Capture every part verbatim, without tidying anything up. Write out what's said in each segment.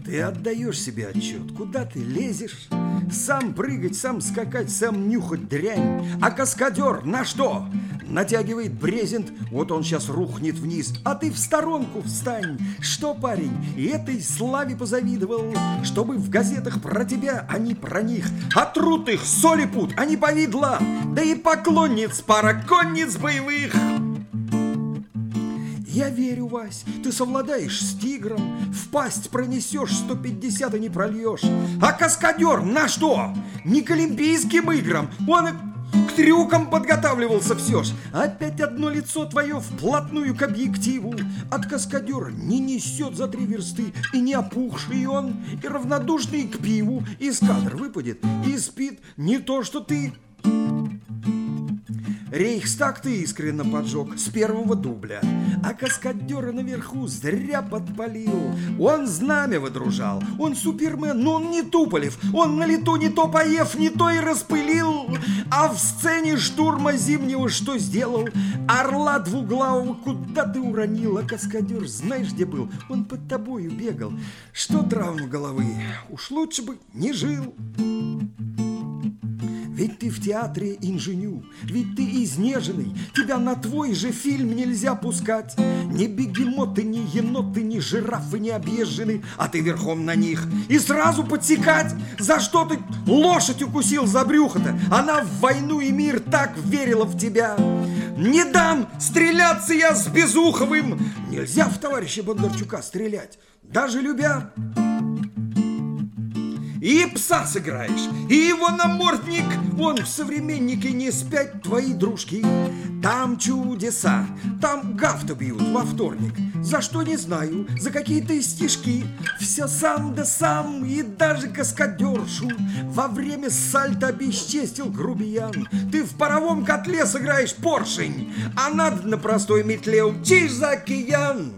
Ты отдаешь себе отчет, куда ты лезешь? Сам прыгать, сам скакать, сам нюхать дрянь. А каскадер на что? Натягивает брезент, вот он сейчас рухнет вниз, а ты в сторонку встань. Что, парень, и этой славе позавидовал, чтобы в газетах про тебя, а не про них. А труд их соли пут, а не повидло, да и поклонниц пара конниц боевых. Я верю, Вась, ты совладаешь с тигром, в пасть пронесешь, сто пятьдесят и не прольешь. А каскадер на что? Не к олимпийским играм, он к трюкам подготавливался все ж. Опять одно лицо твое вплотную к объективу. От каскадера не несет за три версты, и не опухший он, и равнодушный к пиву. Из кадра выпадет и спит не то, что ты. Рейхстаг ты искренно поджег с первого дубля, а каскадера наверху зря подпалил. Он знамя выдружал, он супермен, но он не Туполев. Он на лету не то поев, не то и распылил. А в сцене штурма зимнего что сделал? Орла двуглавого куда ты уронил? А каскадер знаешь где был? Он под тобою бегал. Что травма головы? Уж лучше бы не жил. Ведь ты в театре инженю, ведь ты изнеженный, тебя на твой же фильм нельзя пускать. Ни бегемоты, ни еноты, ни жирафы не объезжены, а ты верхом на них. И сразу подсекать, за что ты лошадь укусил за брюхо-то? Она в войну и мир так верила в тебя. Не дам стреляться я с Безуховым. Нельзя в товарища Бондарчука стрелять, даже любя. И пса сыграешь, и его намордник, вон в «Современнике» не спять твои дружки. Там чудеса, там гафта бьют во вторник. За что не знаю, за какие-то стишки. Все сам да сам, и даже каскадершу во время сальто обесчестил грубиян. Ты в паровом котле сыграешь поршень, а надо на простой метле умчишь за океан.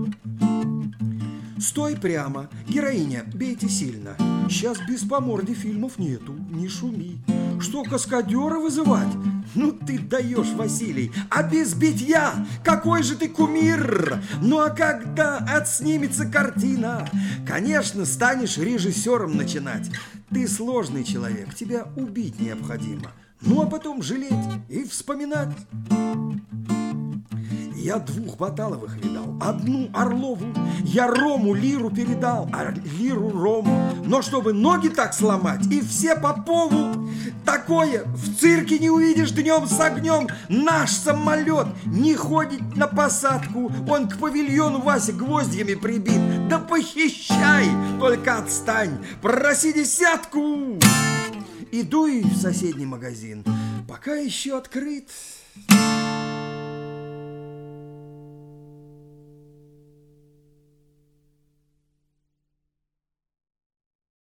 Стой прямо, героиня, бейте сильно. Сейчас без по морде фильмов нету, не шуми. Что, каскадера вызывать? Ну ты даешь, Василий, а без битья какой же ты кумир? Ну а когда отснимется картина, конечно, станешь режиссером начинать. Ты сложный человек, тебя убить необходимо. Ну а потом жалеть и вспоминать. Я двух Баталовых видал, одну Орлову. Я Рому лиру передал, а лиру Рому. Но чтобы ноги так сломать, и все Попову. Такое в цирке не увидишь днем с огнем. Наш самолет не ходит на посадку, он к павильону Вася гвоздями прибит. Да похищай, только отстань, проси десятку. Иду и в соседний магазин, пока еще открыт.